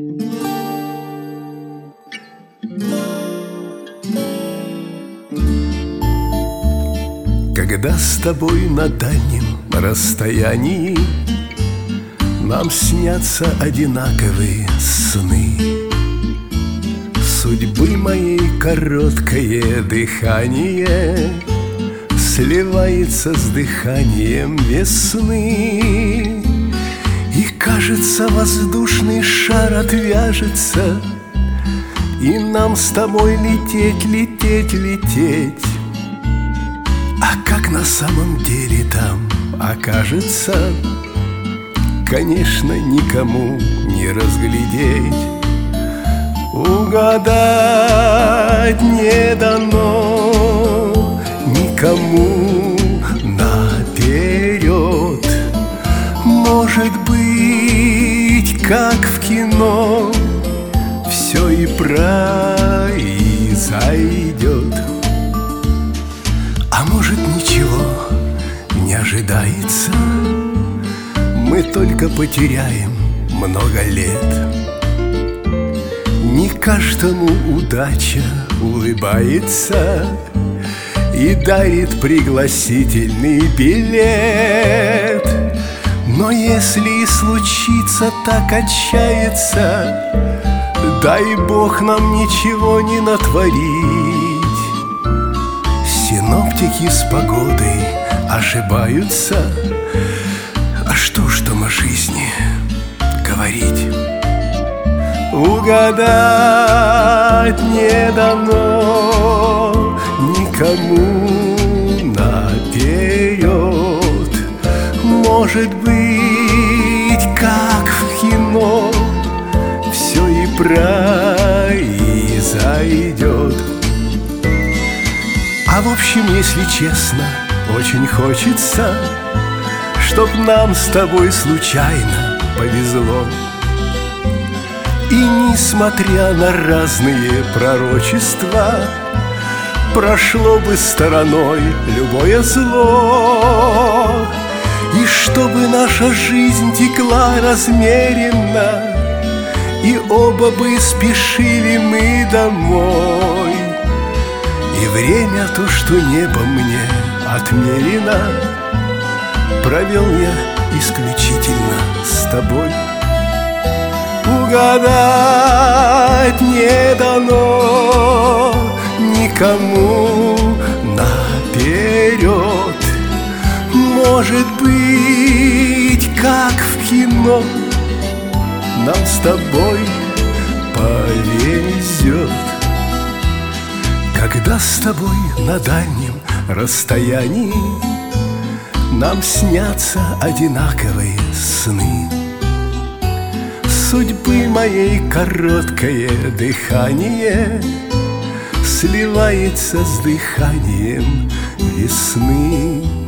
Когда с тобой на дальнем расстоянии нам снятся одинаковые сны, судьбы моей короткое дыхание сливается с дыханием весны, и кажется, воздушный шар отвяжется, и нам с тобой лететь, лететь, лететь. А как на самом деле там окажется, конечно, никому не разглядеть. Угадать не дано никому наперед. Может быть, как в кино, все и произойдет. А может, ничего не ожидается, мы только потеряем много лет. Не каждому удача улыбается и дарит пригласительный билет. Но если и случится так отчаяться, дай Бог нам ничего не натворить. Синоптики с погодой ошибаются, а что ж там о жизни говорить? Угадать не дано никому наперед. Может быть, как в кино, все и произойдет. А в общем, если честно, очень хочется, чтоб нам с тобой случайно повезло. И несмотря на разные пророчества, прошло бы стороной любое зло. И чтобы наша жизнь текла размеренно, и оба бы спешили мы домой. И время то, что небом мне отмерено, провел я исключительно с тобой. Угадать не дано никому наперед. Может быть, как в кино, нам с тобой повезет. Когда с тобой на дальнем расстоянии нам снятся одинаковые сны, судьбы моей короткое дыхание сливается с дыханием весны.